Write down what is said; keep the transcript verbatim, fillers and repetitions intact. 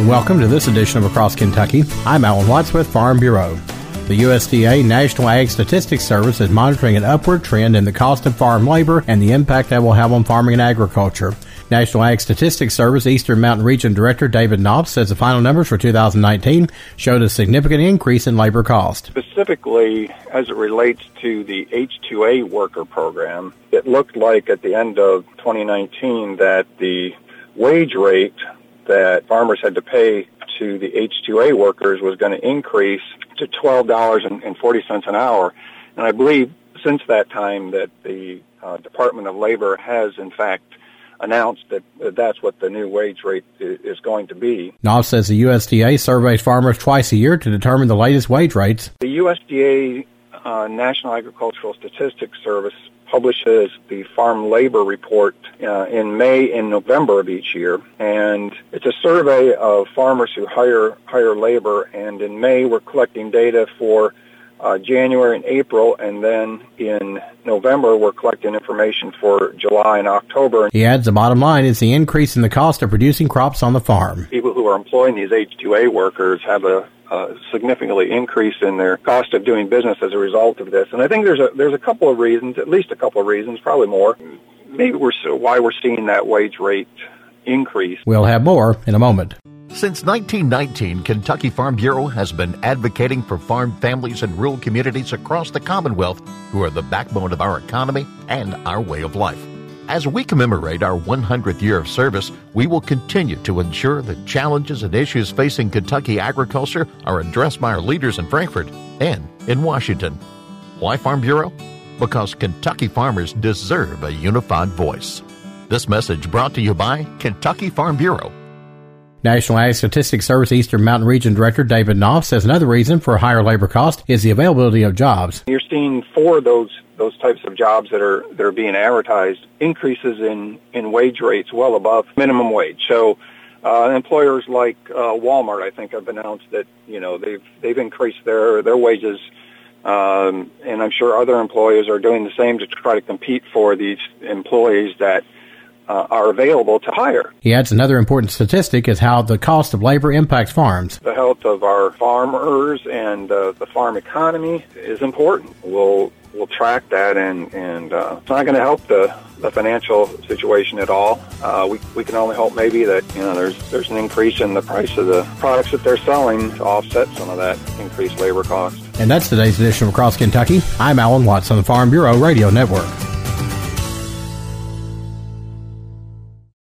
Welcome to this edition of Across Kentucky. I'm Alan Watts with Farm Bureau. The U S D A National Ag Statistics Service is monitoring an upward trend in the cost of farm labor and the impact that will have on farming and agriculture. National Ag Statistics Service Eastern Mountain Region Director David Knopf says the final numbers for two thousand nineteen showed a significant increase in labor cost. Specifically, as it relates to the H two A worker program, it looked like at the end of twenty nineteen that the wage rate that farmers had to pay to the H two A workers was going to increase to twelve dollars and forty cents an hour. And I believe since that time that the uh, Department of Labor has, in fact, announced that that's what the new wage rate is going to be. Knopf says the U S D A surveys farmers twice a year to determine the latest wage rates. The U S D A uh, National Agricultural Statistics Service publishes the Farm Labor Report uh, in May and November of each year, and it's a survey of farmers who hire hire labor, and in May we're collecting data for uh, January and April, and then in November we're collecting information for July and October. He adds the bottom line is the increase in the cost of producing crops on the farm. People who are employing these H two A workers have a Uh, significantly increase in their cost of doing business as a result of this. And I think there's a there's a couple of reasons, at least a couple of reasons, probably more, maybe we're so, why we're seeing that wage rate increase. We'll have more in a moment. Since nineteen nineteen, Kentucky Farm Bureau has been advocating for farm families and rural communities across the Commonwealth who are the backbone of our economy and our way of life. As we commemorate our one hundredth year of service, we will continue to ensure the challenges and issues facing Kentucky agriculture are addressed by our leaders in Frankfort and in Washington. Why Farm Bureau? Because Kentucky farmers deserve a unified voice. This message brought to you by Kentucky Farm Bureau. National Ag Statistics Service Eastern Mountain Region Director David Knopf says another reason for higher labor cost is the availability of jobs. You're seeing for those those types of jobs that are that are being advertised increases in, in wage rates well above minimum wage. So uh, employers like uh, Walmart, I think, have announced that you know they've they've increased their their wages, um, and I'm sure other employers are doing the same to try to compete for these employees that Uh, are available to hire. He adds another important statistic is how the cost of labor impacts farms. The health of our farmers and uh, the farm economy is important. We'll we'll track that, and and uh, it's not going to help the, the financial situation at all. Uh, we we can only hope maybe that you know there's there's an increase in the price of the products that they're selling to offset some of that increased labor cost. And that's today's edition of Across Kentucky. I'm Alan Watts on the Farm Bureau Radio Network.